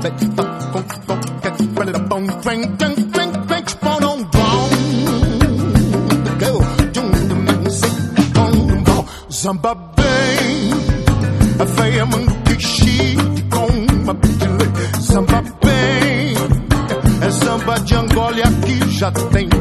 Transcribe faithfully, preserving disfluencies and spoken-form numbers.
Samba bem, a feia mando pichi com uma pitile. Samba bem, é samba de Angola e aqui já tem